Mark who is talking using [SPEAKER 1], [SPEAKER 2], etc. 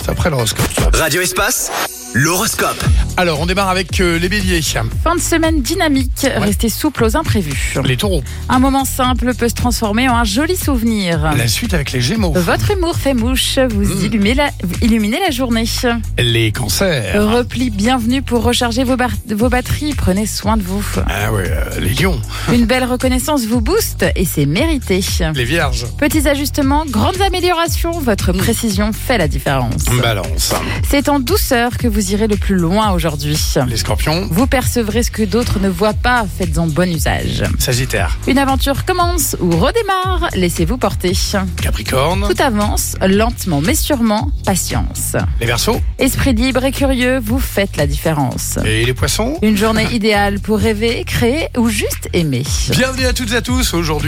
[SPEAKER 1] juste après l'horoscope.
[SPEAKER 2] Radio Espace, l'horoscope.
[SPEAKER 1] Alors, on démarre avec les béliers.
[SPEAKER 3] Fin de semaine dynamique, restez souple aux imprévus.
[SPEAKER 1] Les taureaux.
[SPEAKER 3] Un moment simple peut se transformer en un joli souvenir.
[SPEAKER 1] La suite avec les gémeaux.
[SPEAKER 3] Votre humour fait mouche, vous illuminez la journée.
[SPEAKER 1] Les cancers.
[SPEAKER 3] Repli bienvenue pour recharger vos batteries, prenez soin de vous.
[SPEAKER 1] Ah ouais, les lions.
[SPEAKER 3] Une belle reconnaissance vous booste et c'est mérité.
[SPEAKER 1] Les vierges.
[SPEAKER 3] Petits ajustements, grandes améliorations, votre précision fait la différence.
[SPEAKER 1] Balance.
[SPEAKER 3] C'est en douceur que vous irez le plus loin aujourd'hui.
[SPEAKER 1] Les scorpions.
[SPEAKER 3] Vous percevrez ce que d'autres ne voient pas, faites-en bon usage.
[SPEAKER 1] Sagittaire.
[SPEAKER 3] Une aventure commence ou redémarre, laissez-vous porter.
[SPEAKER 1] Capricorne.
[SPEAKER 3] Tout avance, lentement mais sûrement, patience.
[SPEAKER 1] Les verseaux.
[SPEAKER 3] Esprit libre et curieux, vous faites la différence.
[SPEAKER 1] Et les poissons.
[SPEAKER 3] Une journée idéale pour rêver, créer ou juste aimer.
[SPEAKER 1] Bienvenue à toutes et à tous aujourd'hui.